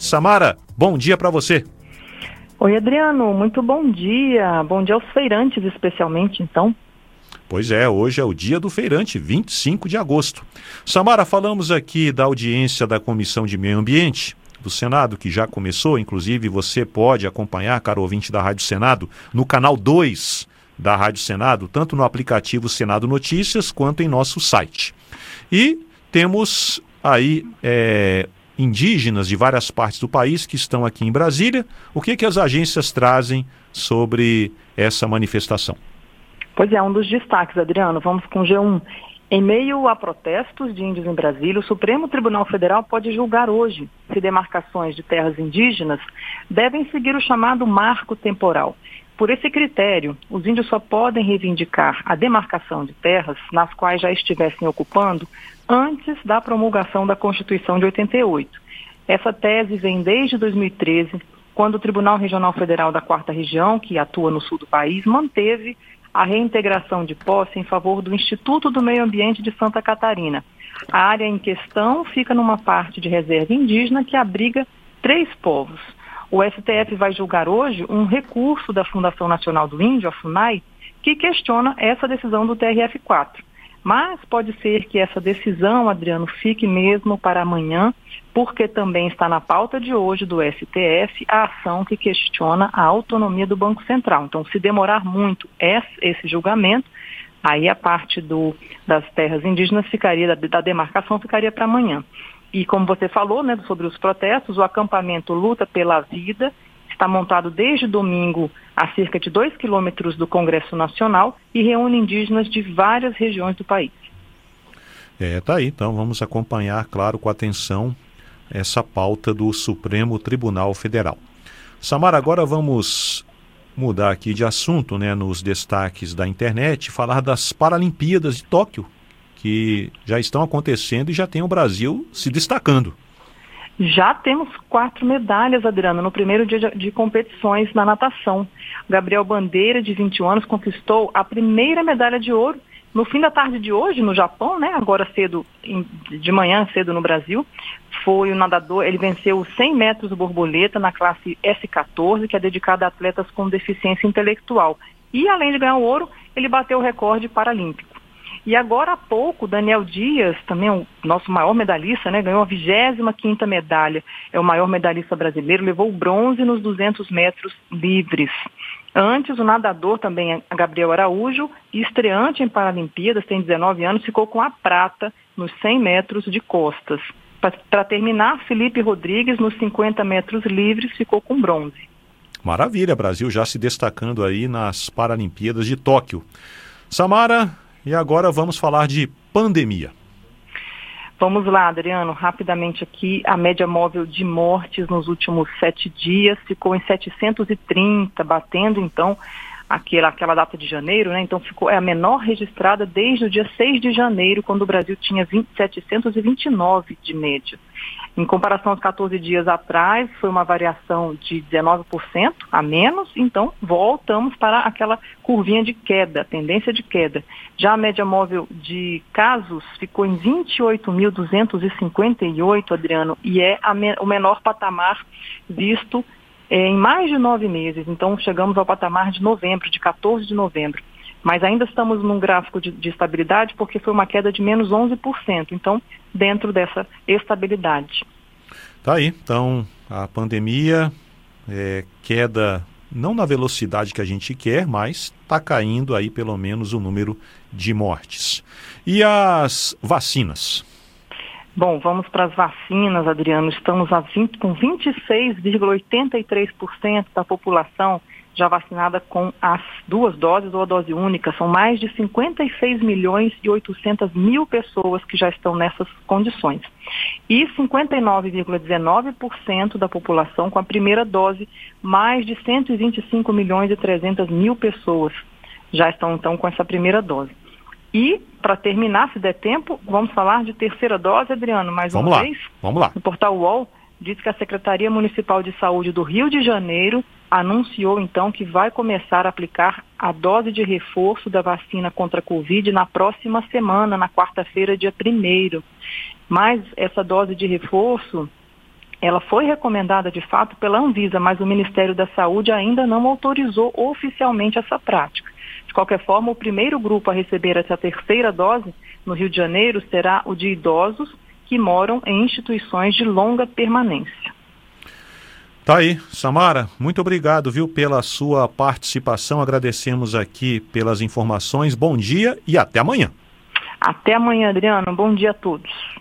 Samara, bom dia para você. Oi, Adriano, muito bom dia. Bom dia aos feirantes, especialmente, então. Pois é, hoje é o dia do feirante, 25 de agosto. Samara, falamos aqui da audiência da Comissão de Meio Ambiente do Senado, que já começou. Inclusive, você pode acompanhar, caro ouvinte da Rádio Senado, no canal 2 da Rádio Senado, tanto no aplicativo Senado Notícias, quanto em nosso site. E temos aí indígenas de várias partes do país que estão aqui em Brasília. O que as agências trazem sobre essa manifestação? Pois é, um dos destaques, Adriano. Vamos com o G1. Em meio a protestos de índios em Brasília, o Supremo Tribunal Federal pode julgar hoje se demarcações de terras indígenas devem seguir o chamado marco temporal. Por esse critério, os índios só podem reivindicar a demarcação de terras nas quais já estivessem ocupando antes da promulgação da Constituição de 88. Essa tese vem desde 2013, quando o Tribunal Regional Federal da 4ª Região, que atua no sul do país, manteve a reintegração de posse em favor do Instituto do Meio Ambiente de Santa Catarina. A área em questão fica numa parte de reserva indígena que abriga 3 povos. O STF vai julgar hoje um recurso da Fundação Nacional do Índio, a FUNAI, que questiona essa decisão do TRF4. Mas pode ser que essa decisão, Adriano, fique mesmo para amanhã, porque também está na pauta de hoje do STF a ação que questiona a autonomia do Banco Central. Então, se demorar muito esse julgamento, aí a parte das terras indígenas da demarcação ficaria para amanhã. E como você falou, né, sobre os protestos, o acampamento Luta pela Vida está montado desde domingo a cerca de 2 quilômetros do Congresso Nacional e reúne indígenas de várias regiões do país. Tá aí, então vamos acompanhar, claro, com atenção essa pauta do Supremo Tribunal Federal. Samara, agora vamos mudar aqui de assunto, né, nos destaques da internet, falar das Paralimpíadas de Tóquio, que já estão acontecendo e já tem o Brasil se destacando. Já temos 4 medalhas, Adriano, no primeiro dia de competições na natação. Gabriel Bandeira, de 21 anos, conquistou a primeira medalha de ouro no fim da tarde de hoje, no Japão, né? Agora cedo, de manhã cedo no Brasil. Foi o nadador, ele venceu os 100 metros borboleta na classe S14, que é dedicada a atletas com deficiência intelectual. E, além de ganhar o ouro, ele bateu o recorde paralímpico. E agora há pouco, Daniel Dias, também o nosso maior medalhista, né, ganhou a 25ª medalha. É o maior medalhista brasileiro, levou o bronze nos 200 metros livres. Antes, o nadador também, Gabriel Araújo, estreante em Paralimpíadas, tem 19 anos, ficou com a prata nos 100 metros de costas. Para terminar, Felipe Rodrigues, nos 50 metros livres, ficou com bronze. Maravilha, Brasil já se destacando aí nas Paralimpíadas de Tóquio. Samara, e agora vamos falar de pandemia. Vamos lá, Adriano, rapidamente aqui. A média móvel de mortes nos últimos 7 dias ficou em 730, batendo então aquela data de janeiro, né? Então é a menor registrada desde o dia 6 de janeiro, quando o Brasil tinha 729 de média. Em comparação aos 14 dias atrás, foi uma variação de 19% a menos, então voltamos para aquela curvinha de queda, tendência de queda. Já a média móvel de casos ficou em 28.258, Adriano, e é o menor patamar visto em mais de 9 meses. Então chegamos ao patamar de novembro, de 14 de novembro. Mas ainda estamos num gráfico de estabilidade porque foi uma queda de menos 11%. Então, dentro dessa estabilidade. Tá aí. Então, a pandemia, queda não na velocidade que a gente quer, mas está caindo aí pelo menos o número de mortes. E as vacinas? Bom, vamos para as vacinas, Adriano. Estamos com 26,83% da população já vacinada com as 2 doses ou a dose única. São mais de 56.800.000 pessoas que já estão nessas condições. E 59,19% da população com a primeira dose, mais de 125.300.000 pessoas já estão então com essa primeira dose. E, para terminar, se der tempo, vamos falar de terceira dose, Adriano, mais uma vez. Vamos lá. No portal UOL, diz que a Secretaria Municipal de Saúde do Rio de Janeiro anunciou, então, que vai começar a aplicar a dose de reforço da vacina contra a Covid na próxima semana, na quarta-feira, dia 1º. Mas essa dose de reforço, ela foi recomendada de fato pela Anvisa, mas o Ministério da Saúde ainda não autorizou oficialmente essa prática. De qualquer forma, o primeiro grupo a receber essa terceira dose no Rio de Janeiro será o de idosos que moram em instituições de longa permanência. Tá aí, Samara, muito obrigado, viu, pela sua participação. Agradecemos aqui pelas informações. Bom dia e até amanhã. Até amanhã, Adriano. Bom dia a todos.